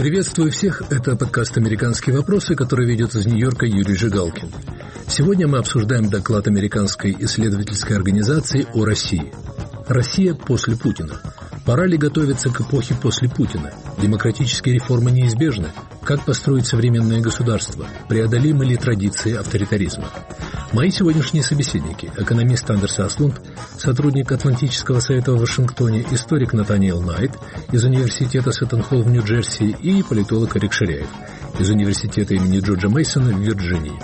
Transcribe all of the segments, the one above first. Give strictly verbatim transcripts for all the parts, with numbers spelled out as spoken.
Приветствую всех, это подкаст «Американские вопросы», который ведет из Нью-Йорка Юрий Жигалкин. Сегодня мы обсуждаем доклад американской исследовательской организации о России. Россия после Путина. Пора ли готовиться к эпохе после Путина? Демократические реформы неизбежны? Как построить современное государство? Преодолимы ли традиции авторитаризма? Мои сегодняшние собеседники – экономист Андерс Аслунд, сотрудник Атлантического совета в Вашингтоне, историк Натаниэл Найт из университета Сеттон-Холл в Нью-Джерси и политолог Арик Шаряев из университета имени Джорджа Мейсона в Вирджинии.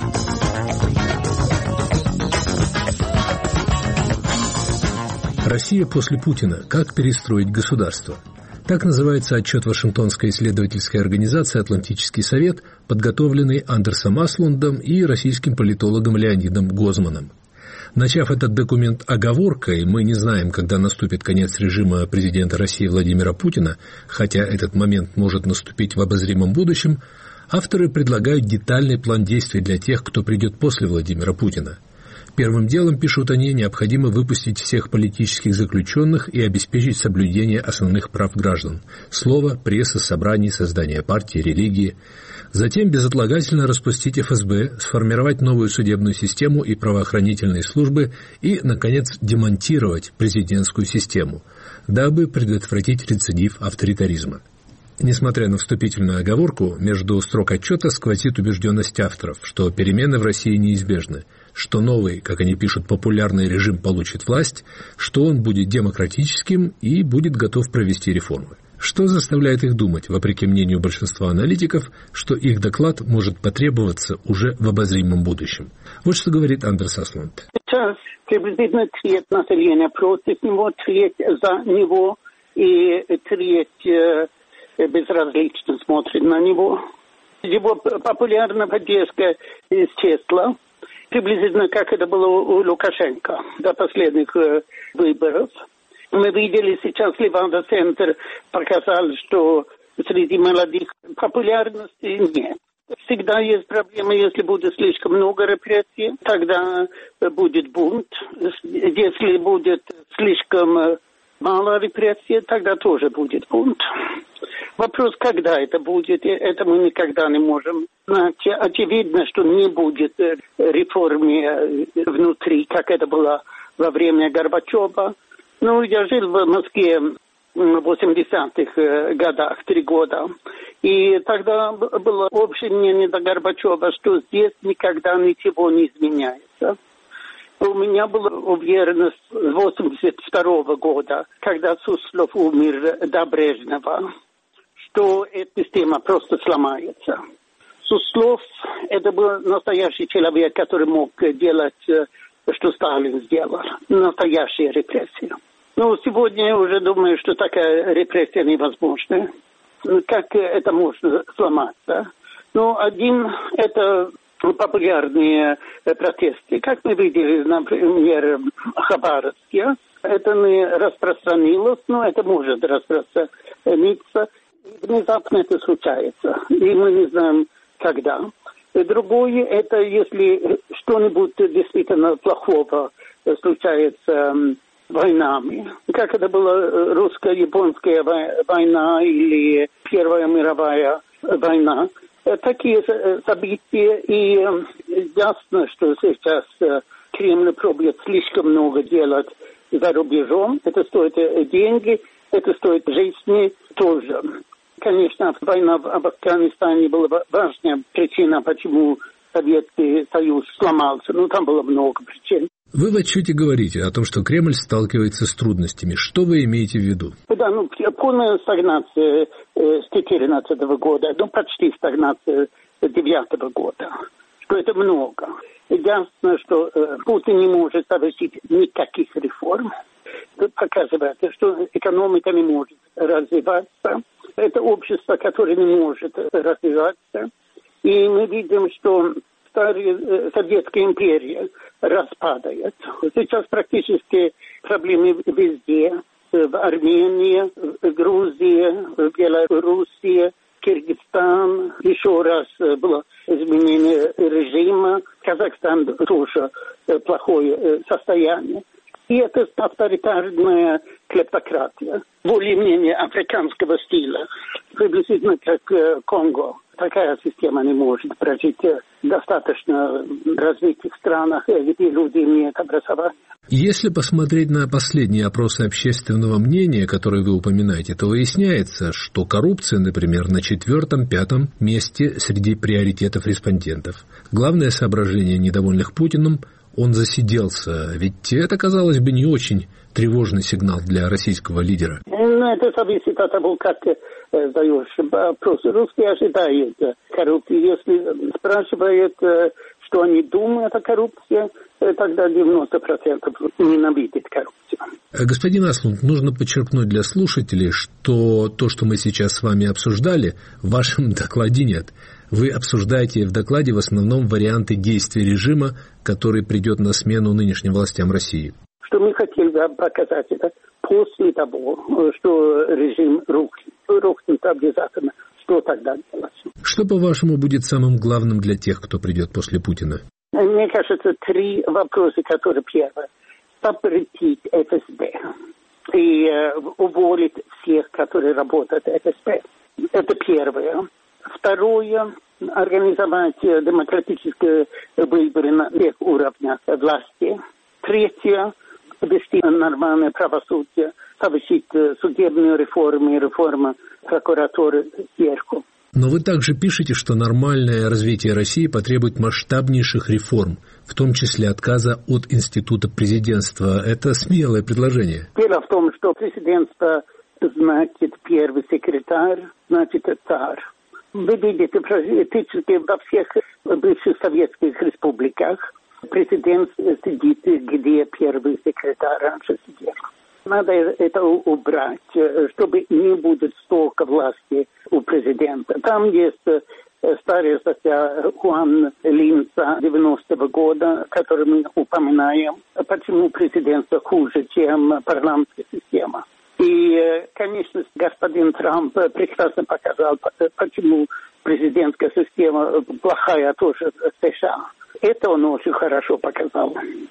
Россия после Путина. Как перестроить государство? Так называется отчет Вашингтонской исследовательской организации «Атлантический совет», подготовленный Андерсом Аслундом и российским политологом Леонидом Гозманом. Начав этот документ оговоркой, мы не знаем, когда наступит конец режима президента России Владимира Путина, хотя этот момент может наступить в обозримом будущем, авторы предлагают детальный план действий для тех, кто придет после Владимира Путина. Первым делом, пишут они, необходимо выпустить всех политических заключенных и обеспечить соблюдение основных прав граждан – слова, прессы, собраний, создания партий, религии. Затем безотлагательно распустить эф эс бэ, сформировать новую судебную систему и правоохранительные службы и, наконец, демонтировать президентскую систему, дабы предотвратить рецидив авторитаризма. Несмотря на вступительную оговорку, между строк отчета сквозит убежденность авторов, что перемены в России неизбежны, что новый, как они пишут, популярный режим получит власть, что он будет демократическим и будет готов провести реформы. Что заставляет их думать, вопреки мнению большинства аналитиков, что их доклад может потребоваться уже в обозримом будущем? Вот что говорит Андерс Аслунд. Сейчас приблизительно треть населения против него, треть за него и треть безразлично смотрит на него. Его популярная поддержка исчезла, приблизительно как это было у Лукашенко до последних э, выборов. Мы видели сейчас, Левада-центр показал, что среди молодых популярности нет. Всегда есть проблема, если будет слишком много репрессий, тогда будет бунт. Если будет слишком мало репрессий, тогда тоже будет бунт. Вопрос, когда это будет, это мы никогда не можем знать. Очевидно, что не будет реформы внутри, как это было во время Горбачева. Ну, я жил в Москве в восьмидесятых годах, три года. И тогда было общее мнение до Горбачева, что здесь никогда ничего не изменяется. У меня была уверенность с восемьдесят второго года, когда Суслов умер до Брежнева, что эта система просто сломается. Суслов – это был настоящий человек, который мог делать, что Сталин сделал. Настоящие репрессии. Но сегодня я уже думаю, что такая репрессия невозможна. Как это можно сломаться? Ну, один – это популярные протесты. Как мы видели, например, в Хабаровске. Это не распространилось, но это может распространиться. Внезапно это случается, и мы не знаем, когда. И другое, это если что-нибудь действительно плохого случается войнами. Как это была русско-японская война или Первая мировая война. Такие события, и ясно, что сейчас Кремль пробует слишком много делать за рубежом. Это стоит деньги, это стоит жизни тоже. Конечно, война в Афганистане была важная причина, почему Советский Союз сломался. Ну, там было много причин. Вы в отчете говорите о том, что Кремль сталкивается с трудностями. Что вы имеете в виду? Да, ну, полная стагнация с две тысячи четырнадцатого года, ну, почти стагнация с две тысячи девятого года. Что это много. Ясно, что э, Путин не может совершить никаких реформ. Это показывает, что экономика не может развиваться. Это общество, которое не может развиваться. И мы видим, что старая Советская империя распадает. Сейчас практически проблемы везде. В Армении, в Грузии, в Белоруссии, Киргизстан. Еще раз было изменение режима. Казахстан тоже плохое состояние. И это авторитарная клептократия, более-менее африканского стиля, приблизительно как Конго. Такая система не может прожить в достаточно развитых странах, где люди имеют образование. Если посмотреть на последние опросы общественного мнения, которые вы упоминаете, то выясняется, что коррупция, например, на четвертом-пятом месте среди приоритетов респондентов. Главное соображение недовольных Путиным – он засиделся, ведь это, казалось бы, не очень тревожный сигнал для российского лидера. Ну, это зависит от того, как ты задаешь вопрос. Русские ожидают коррупции. Если спрашивают, что они думают о коррупции, тогда девяносто процентов ненавидят коррупцию. Господин Аслунд, нужно подчеркнуть для слушателей, что то, что мы сейчас с вами обсуждали, в вашем докладе нет. Вы обсуждаете в докладе в основном варианты действий режима, который придет на смену нынешним властям России. Что мы хотели показать, это после того, что режим рухнет, рухнет обязательно, что тогда делать. Что, по-вашему, будет самым главным для тех, кто придет после Путина? Мне кажется, три вопроса, которые первое. Запретить эф эс бэ и э, уволить всех, которые работают в эф эс бэ. Это первое. Второе. Организовать демократические выборы на всех уровнях власти. Третье. Ввести нормальное правосудие, совершить судебную реформу и реформу прокуратуры сверху. Но вы также пишете, что нормальное развитие России потребует масштабнейших реформ, в том числе отказа от института президентства. Это смелое предложение. Дело в том, что президентство значит первый секретарь, значит царь. Вы видите, практически во всех бывших советских республиках президент сидит, где первый секретарь раньше сидел. Надо это убрать, чтобы не будет столько власти у президента. Там есть старая статья Хуан Линца девяностого года, которую мы упоминаем, почему президентство хуже, чем парламентская система. И, конечно, господин Трамп прекрасно показал, почему президентская система плохая тоже в США. Это он очень хорошо показал.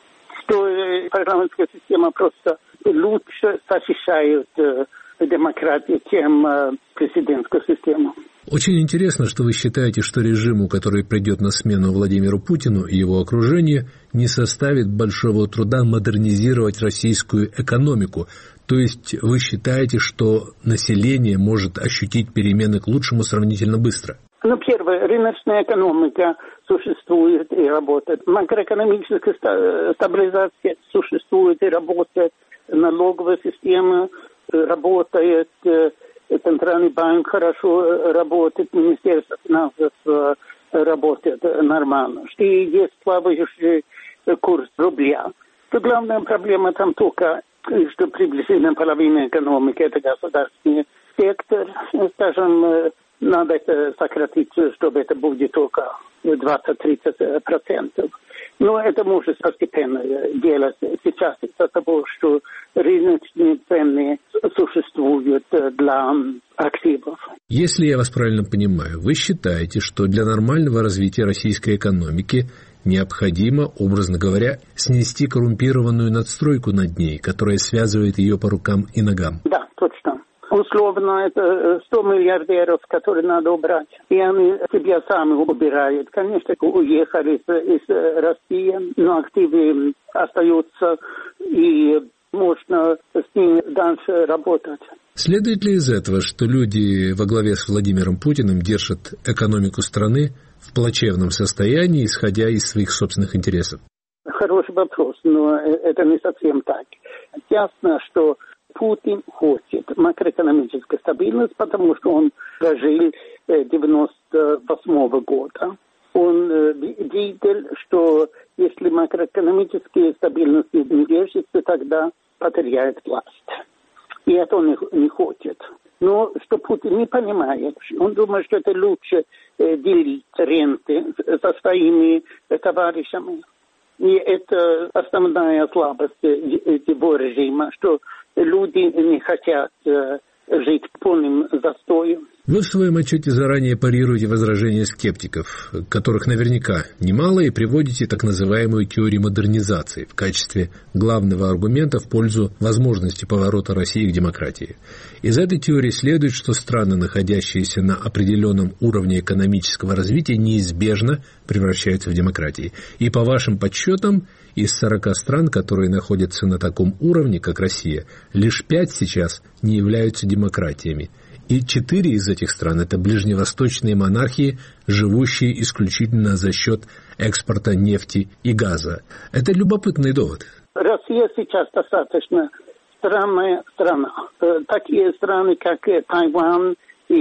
Что парламентская система просто лучше защищает демократию, чем президентскую систему. Очень интересно, что вы считаете, что режиму, который придет на смену Владимиру Путину и его окружению, не составит большого труда модернизировать российскую экономику. То есть вы считаете, что население может ощутить перемены к лучшему сравнительно быстро? Ну, первое, рыночная экономика существует и работает. Макроэкономическая стабилизация существует и работает. Налоговая система работает. Центральный банк хорошо работает. Министерство финансов работает нормально. Что есть плавающий курс рубля. То главная проблема там только, что приблизительно половина экономики – это государственный сектор. Скажем, надо это сократить, чтобы это будет только двадцать-тридцать процентов. Но это может постепенно делать сейчас из-за того, что рыночные цены существуют для активов. Если я вас правильно понимаю, вы считаете, что для нормального развития российской экономики необходимо, образно говоря, снести коррумпированную надстройку над ней, которая связывает ее по рукам и ногам? Да, точно. Условно, это сто миллиардеров, которые надо убрать. И они себя сами убирают. Конечно, уехали из, из России, но активы остаются, и можно с ними дальше работать. Следует ли из этого, что люди во главе с Владимиром Путиным держат экономику страны в плачевном состоянии, исходя из своих собственных интересов? Хороший вопрос, но это не совсем так. Ясно, что Путин хочет макроэкономической стабильности, потому что он прожил девяносто восьмого года. Он видел, что если макроэкономическая стабильность не держится, тогда потеряет власть. И это он не хочет. Но что Путин не понимает, он думает, что это лучше делить ренты со своими товарищами. И это основная слабость его режима, что люди не хотят жить полным застоем. Вы в своем отчете заранее парируете возражения скептиков, которых наверняка немало, и приводите так называемую теорию модернизации в качестве главного аргумента в пользу возможности поворота России к демократии. Из этой теории следует, что страны, находящиеся на определенном уровне экономического развития, неизбежно превращаются в демократии. И по вашим подсчетам, из сорока стран, которые находятся на таком уровне, как Россия, лишь пять сейчас не являются демократиями. И четыре из этих стран – это ближневосточные монархии, живущие исключительно за счет экспорта нефти и газа. Это любопытный довод. Россия сейчас достаточно странная страна. Такие страны, как Тайвань и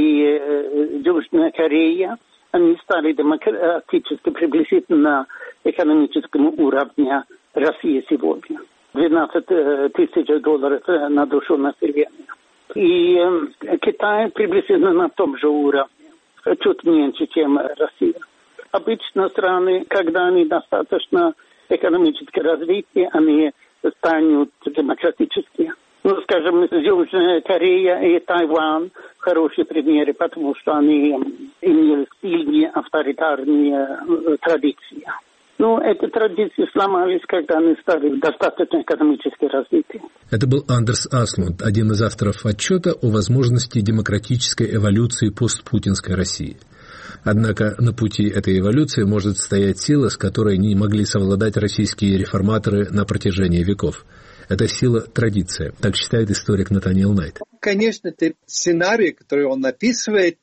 Южная Корея, они стали демократически приблизительно на экономическом уровне России сегодня. двенадцать тысяч долларов на душу населения. И э, Китай приблизительно на том же уровне, чуть меньше, чем Россия. Обычно страны, когда они достаточно экономически развиты, они станут демократические. Ну, скажем, Южная Корея и Тайвань хорошие примеры, потому что они имели сильные авторитарные традиции. Но эти традиции сломались, когда они стали достаточно экономически развиты. Это был Андерс Аслунд, один из авторов отчета о возможности демократической эволюции постпутинской России. Однако на пути этой эволюции может стоять сила, с которой не могли совладать российские реформаторы на протяжении веков. Это сила традиция, так считает историк Натаниэл Найт. Конечно, этот сценарий, который он описывает,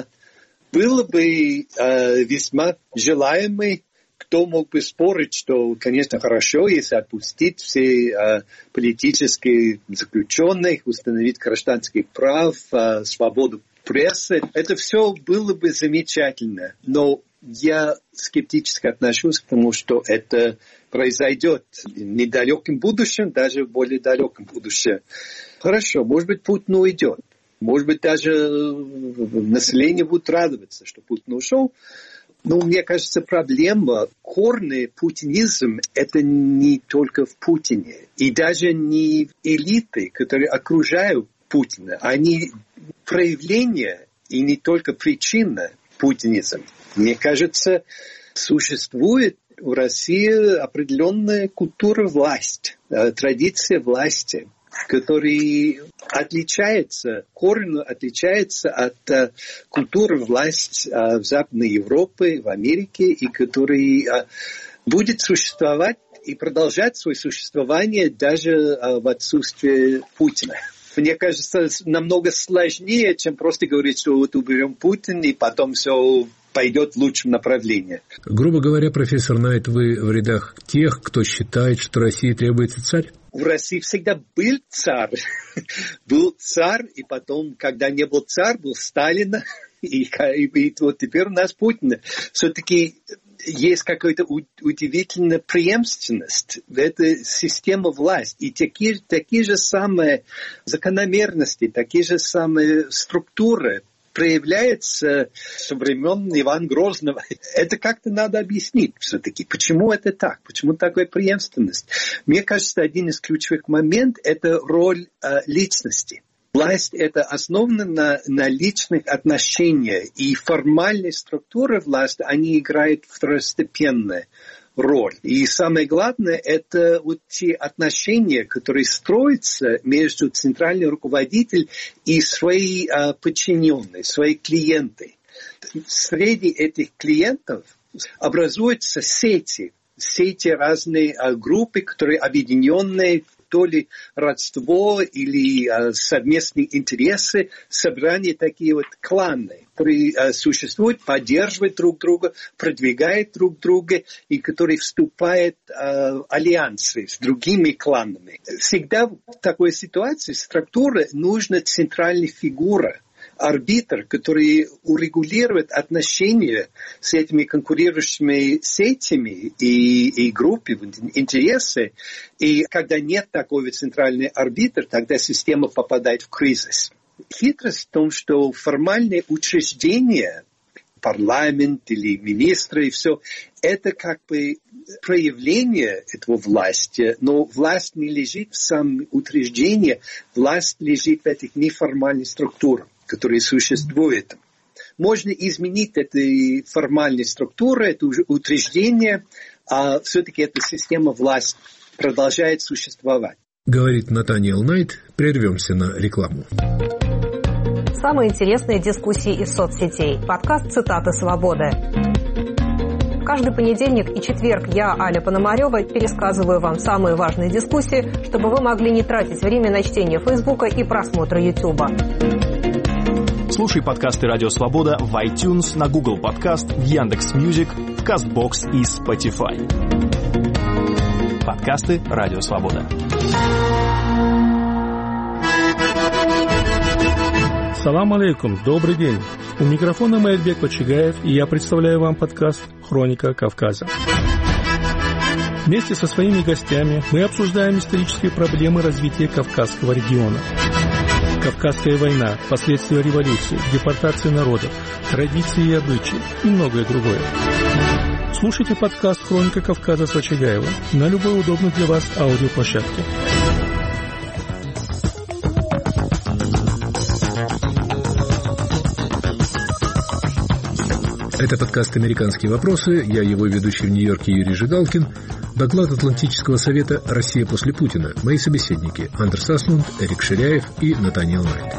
был бы весьма желаемый. Кто мог бы спорить, что, конечно, хорошо, если отпустить все э, политические заключенных, установить гражданских прав, э, свободу прессы. Это все было бы замечательно. Но я скептически отношусь к тому, что это произойдет в недалеком будущем, даже в более далеком будущем. Хорошо, может быть, Путин уйдет. Может быть, даже население будет радоваться, что Путин ушел. Но мне кажется, проблема, корни путинизм, это не только в Путине. И даже не элиты, которые окружают Путина. Они проявления и не только причина путинизма. Мне кажется, существует в России определенная культура власти, традиция власти, который отличается, коренно отличается от uh, культуры власти uh, в Западной Европе, в Америке, и который uh, будет существовать и продолжать свое существование даже uh, в отсутствии Путина. Мне кажется, намного сложнее, чем просто говорить, что вот уберем Путина, и потом все пойдет в лучшем направлении. Грубо говоря, профессор Найт, вы в рядах тех, кто считает, что России требуется царь? В России всегда был царь. Был царь, и потом, когда не был царь, был Сталин, и, и, и вот теперь у нас Путин. Все-таки есть какая-то удивительная преемственность. Это система власти. И такие, такие же самые закономерности, такие же самые структуры проявляется со времен Ивана Грозного. Это как-то надо объяснить все-таки. Почему это так? Почему такая преемственность? Мне кажется, один из ключевых моментов – это роль э, личности. Власть – это основано на, на личных отношениях. И формальные структуры власти, они играют второстепенную роль. И самое главное, это вот те отношения, которые строятся между центральным руководителем и свои а, подчиненные, свои клиенты. Среди этих клиентов образуются сети, сети разные а, группы, которые объединенные, то ли родство или а, совместные интересы, собрания такие вот кланы, которые а, существуют, поддерживают друг друга, продвигают друг друга и которые вступают а, в альянсы с другими кланами. Всегда в такой ситуации структуре нужна центральная фигура, арбитр, который урегулирует отношения с этими конкурирующими сетями и, и группами, интересы. И когда нет такого центрального арбитра, тогда система попадает в кризис. Хитрость в том, что формальные учреждения, парламент или министры и все, это как бы проявление этого власти, но власть не лежит в самом утверждении, власть лежит в этих неформальных структурах. которые существуют. Можно изменить эту формальную структуру, это утверждение, а все-таки эта система власти продолжает существовать. Говорит Натаниэл Найт. Прервемся на рекламу. Самые интересные дискуссии из соцсетей. Подкаст «Цитаты свободы». Каждый понедельник и четверг я, Аля Пономарева, пересказываю вам самые важные дискуссии, чтобы вы могли не тратить время на чтение Фейсбука и просмотра Ютуба. Слушай подкасты «Радио Свобода» в iTunes, на Google Подкаст, в Яндекс.Мьюзик, в Кастбокс и Spotify. Подкасты «Радио Свобода». Салам алейкум, добрый день. У микрофона Майрбек Почигаев, и я представляю вам подкаст «Хроника Кавказа». Вместе со своими гостями мы обсуждаем исторические проблемы развития Кавказского региона. Кавказская война, последствия революции, депортации народов, традиции и обычаи и многое другое. Слушайте подкаст «Хроника Кавказа» с Почигаевым на любой удобной для вас аудиоплощадке. Это подкаст «Американские вопросы». Я его ведущий в Нью-Йорке Юрий Жигалкин. Доклад Атлантического совета «Россия после Путина». Мои собеседники Андерс Аслунд, Эрик Ширяев и Натаниэл Найт.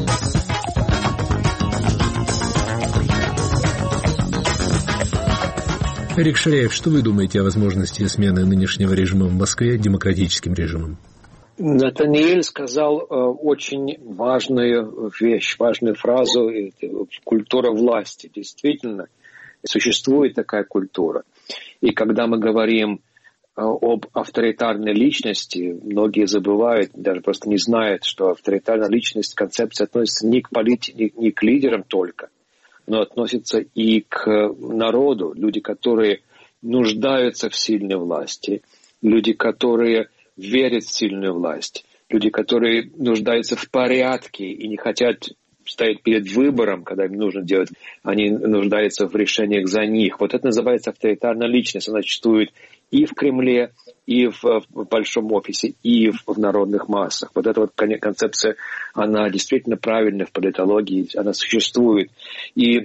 Эрик Ширяев, что вы думаете о возможности смены нынешнего режима в Москве демократическим режимом? Натаниэль сказал э, очень важную вещь, важную фразу – культура власти. Действительно, существует такая культура. И когда мы говорим э, об авторитарной личности, многие забывают, даже просто не знают, что авторитарная личность, концепция относится не к политике, не к лидерам только, но относится и к народу. Люди, которые нуждаются в сильной власти, люди, которые верят в сильную власть. Люди, которые нуждаются в порядке и не хотят стоять перед выбором, когда им нужно делать, они нуждаются в решениях за них. Вот это называется авторитарная личность. Она существует и в Кремле, и в, в большом офисе, и в, в народных массах. Вот эта вот концепция, она действительно правильная в политологии, она существует. И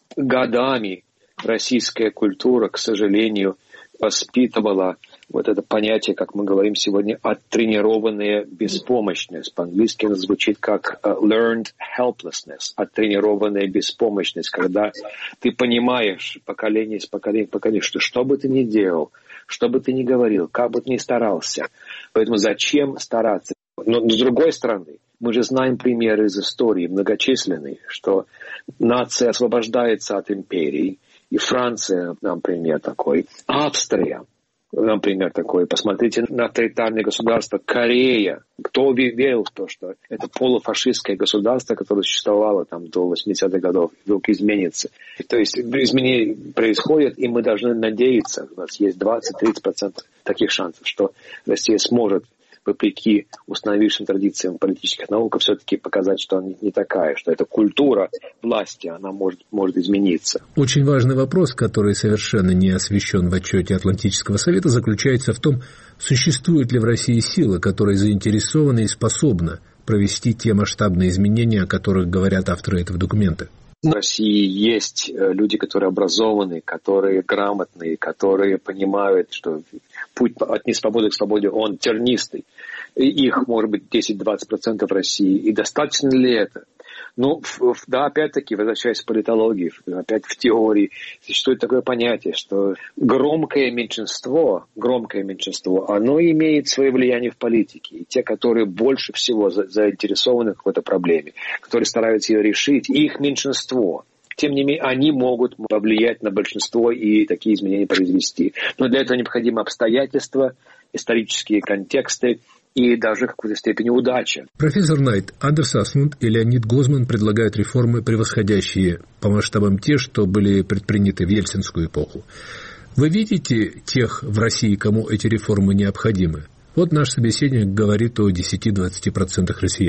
годами российская культура, к сожалению, воспитывала вот это понятие, как мы говорим сегодня, оттренированная беспомощность. По-английски это звучит как learned helplessness, оттренированная беспомощность, когда ты понимаешь поколение из поколения в поколение, что что бы ты ни делал, что бы ты ни говорил, как бы ты ни старался. Поэтому зачем стараться? Но с другой стороны, мы же знаем примеры из истории многочисленные, что нация освобождается от империи, и Франция, например, такой, Австрия, например, такой. Посмотрите на авторитарные государства. Корея. Кто верил в то, что это полуфашистское государство, которое существовало там до восьмидесятых годов, вдруг изменится. То есть изменения происходят, и мы должны надеяться, у нас есть двадцать-тридцать процентов таких шансов, что Россия сможет, вопреки установившим традициям политических наук, все-таки показать, что она не такая, что эта культура власти, она может, может измениться. Очень важный вопрос, который совершенно не освещен в отчете Атлантического совета, заключается в том, существует ли в России сила, которая заинтересована и способна провести те масштабные изменения, о которых говорят авторы этого документа. В России есть люди, которые образованные, которые грамотные, которые понимают, что путь от несвободы к свободе, он тернистый. Их, может быть, десять-двадцать процентов в России. И достаточно ли это? Ну, да, опять-таки, возвращаясь к политологии, опять в теории, существует такое понятие, что громкое меньшинство, громкое меньшинство, оно имеет свое влияние в политике. И те, которые больше всего заинтересованы в какой-то проблеме, которые стараются ее решить, их меньшинство. Тем не менее, они могут повлиять на большинство и такие изменения произвести. Но для этого необходимы обстоятельства, исторические контексты, и даже в какой-то степени удача. Профессор Найт, Андерс Аслунд и Леонид Гозман предлагают реформы, превосходящие по масштабам те, что были предприняты в ельцинскую эпоху. Вы видите тех в России, кому эти реформы необходимы? Вот наш собеседник говорит о десяти-двадцати процентах россиян.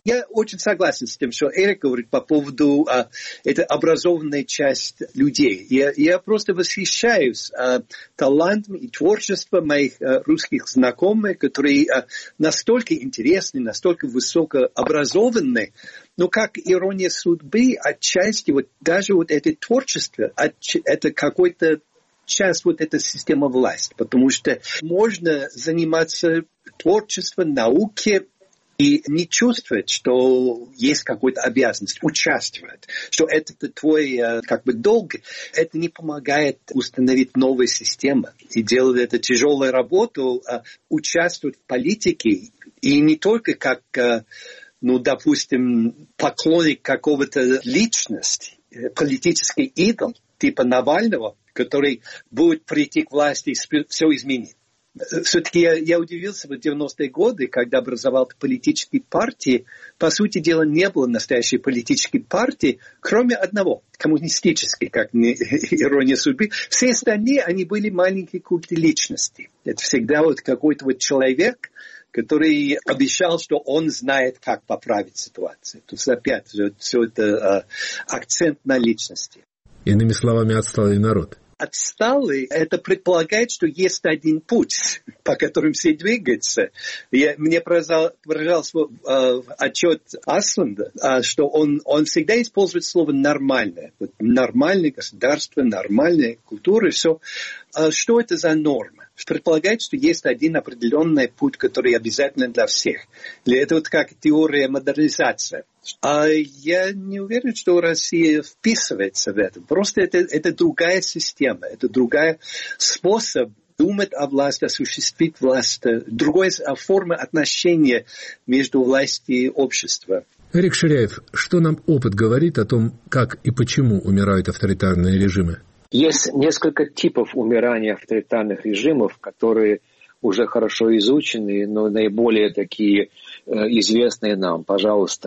Я очень согласен с тем, что Эрик говорит по поводу а, это образованная часть людей. Я, я просто восхищаюсь а, талантом и творчеством моих а, русских знакомых, которые а, настолько интересны, настолько высокообразованны. Но как ирония судьбы, отчасти вот даже вот это творчество, это какой-то часть вот этой системы власти. Потому что можно заниматься творчеством, наукой, и не чувствовать, что есть какая-то обязанность участвовать, что это твой как бы долг, это не помогает установить новую систему и делать эту тяжелую работу, участвовать в политике и не только как, ну, допустим, поклонник какого-то личности, политический идол типа Навального, который будет прийти к власти и все изменить. Все-таки я, я удивился в девяностые годы, когда образовал политические партии. По сути дела, не было настоящей политической партии, кроме одного, коммунистической, как не ирония судьбы. Все остальные, они были маленькие культы личности. Это всегда вот какой-то вот человек, который обещал, что он знает, как поправить ситуацию. То есть опять же, все это э, акцент на личности. Иными словами, отсталый народ. Отсталый, это предполагает, что есть один путь, по которому все двигаются. Я, мне поражался э, отчет Асланда, э, что он, он всегда использует слово «нормальное». Вот нормальное государство, нормальная культура, все. Э, что это за норма? Предполагает, что есть один определенный путь, который обязательно для всех. Это вот как теория модернизации. А я не уверен, что Россия вписывается в это. Просто это, это другая система, это другой способ думать о власти, осуществить власть, другая форма отношения между властью и обществом. Эрик Ширяев, что нам опыт говорит о том, как и почему умирают авторитарные режимы? Есть несколько типов умирания авторитарных режимов, которые уже хорошо изучены, но наиболее такие известные нам, пожалуйста,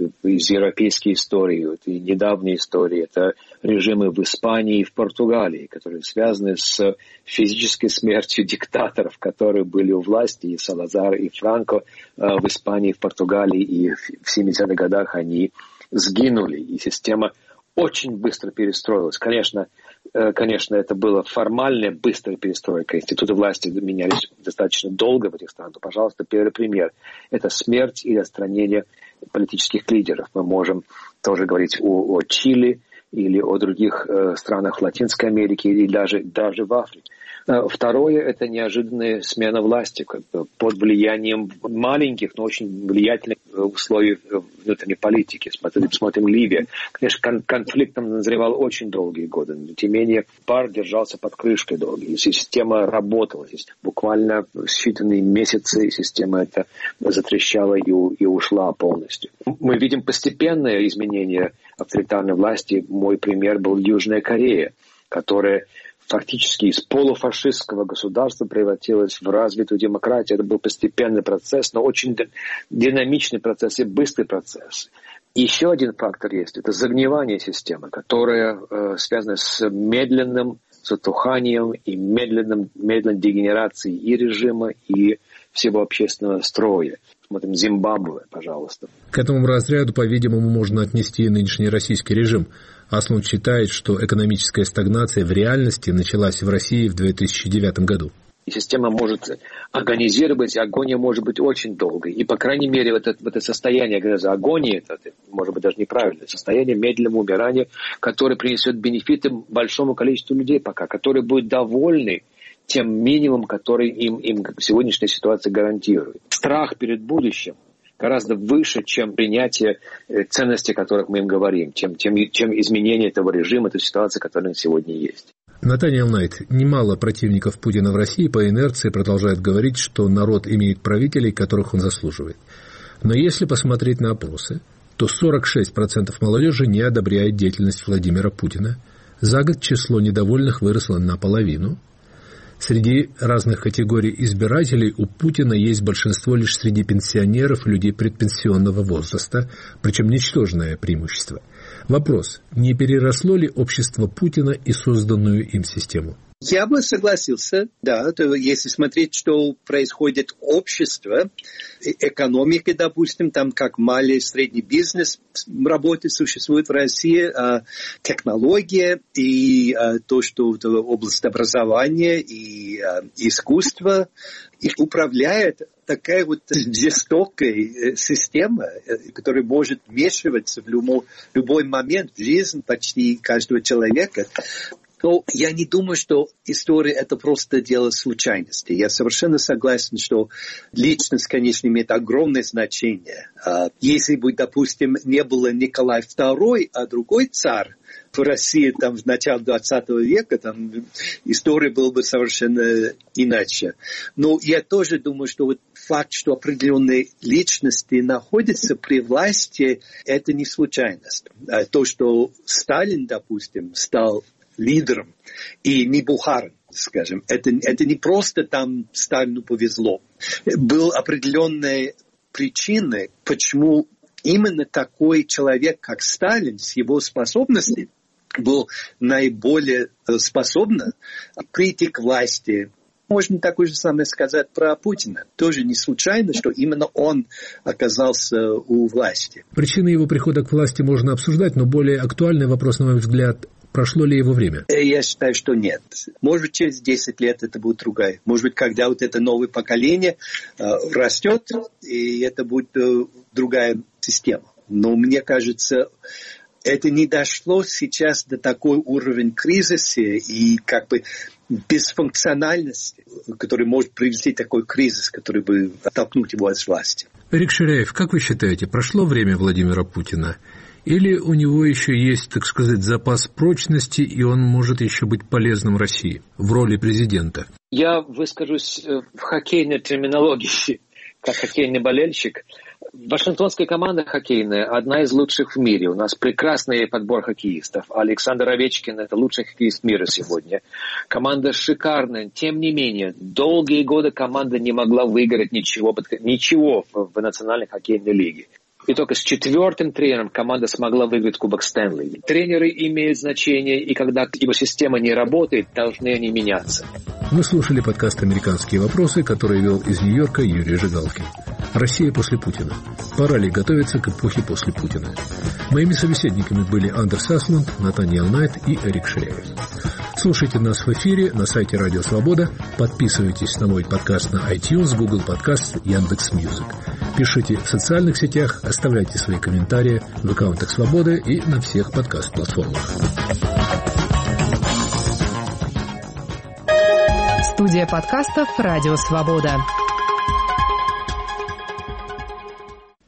из европейской истории, вот, и недавней истории. Это режимы в Испании и в Португалии, которые связаны с физической смертью диктаторов, которые были у власти, и Салазар, и Франко в Испании, в Португалии, и в семидесятых годах они сгинули, и система очень быстро перестроилась. Конечно, Конечно, это была формальная быстрая перестройка. Институты власти менялись достаточно долго в этих странах. Но, пожалуйста, первый пример – это смерть или отстранение политических лидеров. Мы можем тоже говорить о, о Чили или о других э, странах Латинской Америки или даже, даже в Африке. Второе – это неожиданная смена власти под влиянием маленьких, но очень влиятельных условий внутренней политики. Смотрим, смотрим Ливия. Конечно, конфликт там назревал очень долгие годы, но тем не менее пар держался под крышкой долго. И система работала. Буквально считанные месяцы система эта затрещала и, и ушла полностью. Мы видим постепенное изменение авторитарной власти. Мой пример был Южная Корея, которая фактически из полуфашистского государства превратилась в развитую демократию. Это был постепенный процесс, но очень динамичный процесс и быстрый процесс. Еще один фактор есть. Это загнивание системы, которая э, связана с медленным затуханием и медленным, медленной дегенерацией и режима, и всего общественного строя. Смотрим Зимбабве, пожалуйста. К этому разряду, по-видимому, можно отнести и нынешний российский режим. Асланд считает, что экономическая стагнация в реальности началась в России в две тысячи девятом году. И система может агонизировать, и агония может быть очень долгой. И, по крайней мере, вот это, вот это состояние, говоря за агонии, это, может быть, даже неправильное состояние медленного умирания, которое принесет бенефиты большому количеству людей пока, которые будут довольны тем минимумом, который им, им в сегодняшней ситуации гарантирует. Страх перед будущим гораздо выше, чем принятие ценностей, о которых мы им говорим, чем, чем, чем изменение этого режима, этой ситуации, которая сегодня есть. Натаниэл Найт, немало противников Путина в России по инерции продолжают говорить, что народ имеет правителей, которых он заслуживает. Но если посмотреть на опросы, то сорок шесть процентов молодежи не одобряет деятельность Владимира Путина. За год число недовольных выросло наполовину. Среди разных категорий избирателей у Путина есть большинство лишь среди пенсионеров и людей предпенсионного возраста, причем ничтожное преимущество. Вопрос, не переросло ли общество Путина и созданную им систему? Я бы согласился, да, то если смотреть, что происходит в обществе, экономика, допустим, там как малый и средний бизнес работает, существует в России, технология и то, что область образования и искусства, их управляет такая вот жестокая система, которая может вмешиваться в любой, любой момент в жизнь почти каждого человека. Но я не думаю, что история – это просто дело случайности. Я совершенно согласен, что личность, конечно, имеет огромное значение. Если бы, допустим, не было Николай второй, а другой царь в России там, в начале двадцатого века, там история была бы совершенно иначе. Но я тоже думаю, что вот факт, что определенные личности находятся при власти, это не случайность. То, что Сталин, допустим, стал лидером, и не Бухарин, скажем. Это, это не просто там Сталину повезло. Были определенные причины, почему именно такой человек, как Сталин, с его способностями, был наиболее способен прийти к власти. Можно такое же самое сказать про Путина. Тоже не случайно, что именно он оказался у власти. Причины его прихода к власти можно обсуждать, но более актуальный вопрос, на мой взгляд, прошло ли его время? Я считаю, что нет. Может быть, через десять лет это будет другая. Может быть, когда вот это новое поколение э, растет, и это будет э, другая система. Но мне кажется, это не дошло сейчас до такой уровня кризиса и как бы бесфункциональности, который может привести такой кризис, который бы оттолкнуть его от власти. Эрик Ширяев, как вы считаете, прошло время Владимира Путина? Или у него еще есть, так сказать, запас прочности, и он может еще быть полезным России в роли президента? Я выскажусь в хоккейной терминологии, как хоккейный болельщик. Вашингтонская команда хоккейная одна из лучших в мире. У нас прекрасный подбор хоккеистов. Александр Овечкин – это лучший хоккеист мира сегодня. Команда шикарная. Тем не менее, долгие годы команда не могла выиграть ничего, ничего в национальной хоккейной лиге. И только с четвертым тренером команда смогла выиграть Кубок Стэнли. Тренеры имеют значение, и когда его система не работает, должны они меняться. Мы слушали подкаст «Американские вопросы», который вел из Нью-Йорка Юрий Жигалкин. Россия после Путина. Пора ли готовиться к эпохе после Путина? Моими собеседниками были Андерс Аслунд, Натаниэл Найт и Эрик Ширяев. Слушайте нас в эфире на сайте Радио Свобода. Подписывайтесь на мой подкаст на iTunes, Google Podcast, Яндекс.Мьюзик. Пишите в социальных сетях, оставляйте свои комментарии в аккаунтах Свободы и на всех подкаст-платформах. Студия подкастов «Радио Свобода».